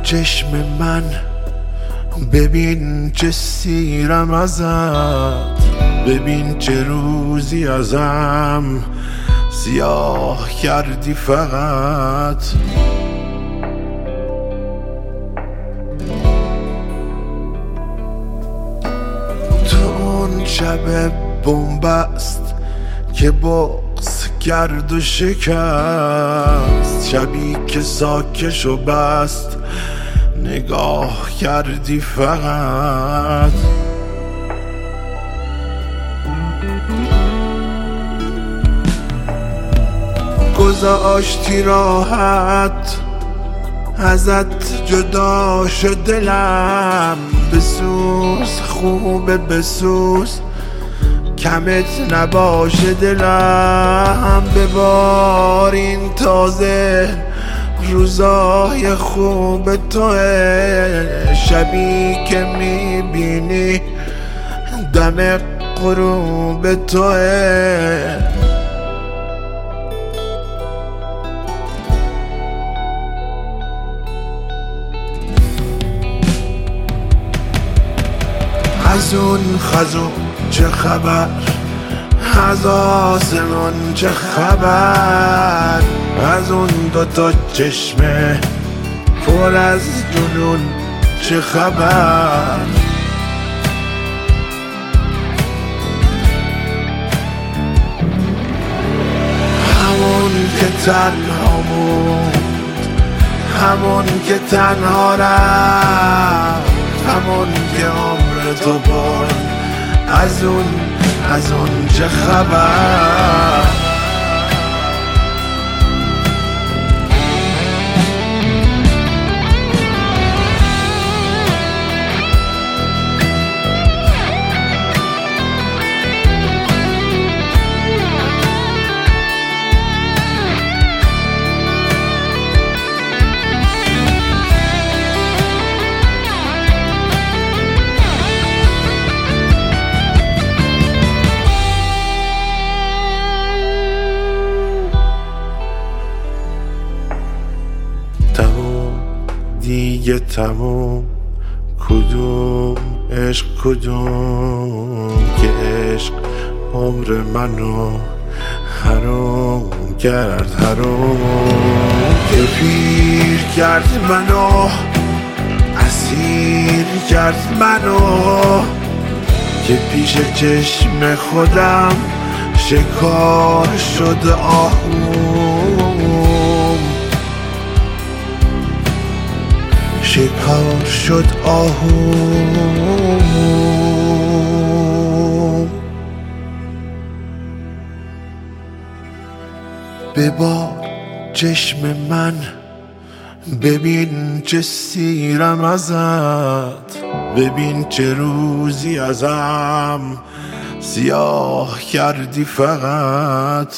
چشم من ببین چه سیرم ازت، ببین چه روزی ازم سیاه کردی فقط. تو اون شب بنبست که بغض کرد و شکست، شبی که ساکش و بست نگاه کردی فقط. گذاشتی راحت ازت جدا شد دلم، بسوز خوبه بسوز کمت نباشه دلم. ببار این تازه روزای خوب توه، شبی که میبینی دم غروب توه. از اون خزون چه خبر، از آسمون چه خبر، از اون دوتا چشمه پر از جنون چه خبر. همون که تنها موند، همون که تنها رفت، همون که عمر تو برد، از اون چه خبر. دیگه تموم، کدوم عشق کدوم که عشق عمر منو حرام کرد، حرام که پیر کرد منو، اسیر کرد منو، که پیش چشم خودم شکار شد آهوم، شکار شد آهوم. ببار چشم من ببین چه سیرم ازت، ببین چه روزی ازم سیاه کردی فقط.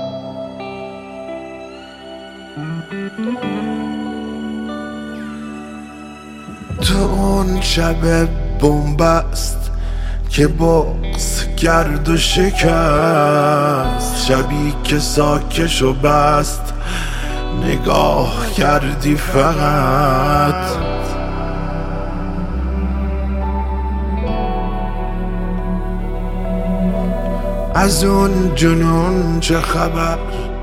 تو اون شب بنبست که بغض کرد و شکست، شبی که ساکش و بست نگاه کردی فقط. از اون جنون چه خبر،